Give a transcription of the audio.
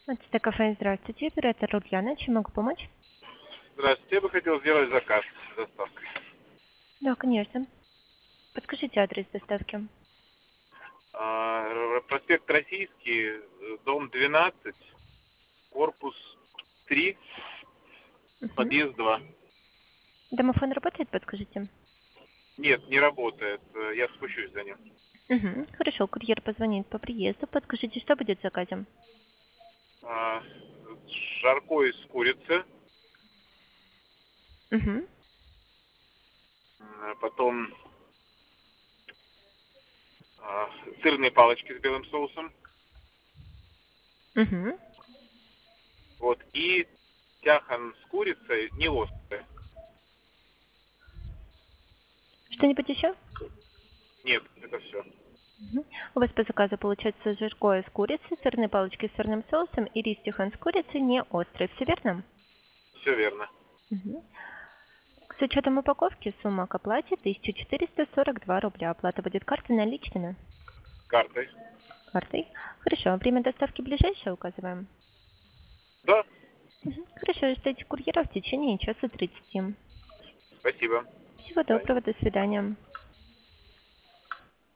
Это кафе, здравствуйте, оператор Ульяна, чем могу помочь? Здравствуйте, я бы хотел сделать заказ с доставкой. Да, конечно. Подскажите адрес доставки. Проспект Российский, дом 12, корпус 3, Мгм. подъезд 2. Домофон работает, подскажите? Нет, не работает. Я спущусь за ним. Хорошо, курьер позвонит по приезду. Подскажите, что будет в заказе? А, Жаркое из курицы, Мгм. потом сырные палочки с белым соусом, Мгм. вот, и тяхан с курицей, не острый. Что-нибудь еще? Нет, это все. Мгм. У вас по заказу получается жаркое с курицей, сырные палочки с сырным соусом и рис тихон с курицей не острый. Все верно? Все верно. Мгм. С учетом упаковки сумма к оплате 1442 рубля. Оплата будет картой наличными. Картой. Картой. Хорошо. Время доставки ближайшее указываем. Да, Хорошо, ждите курьера в течение часа 30. спасибо. Всего До свидания. доброго, до свидания.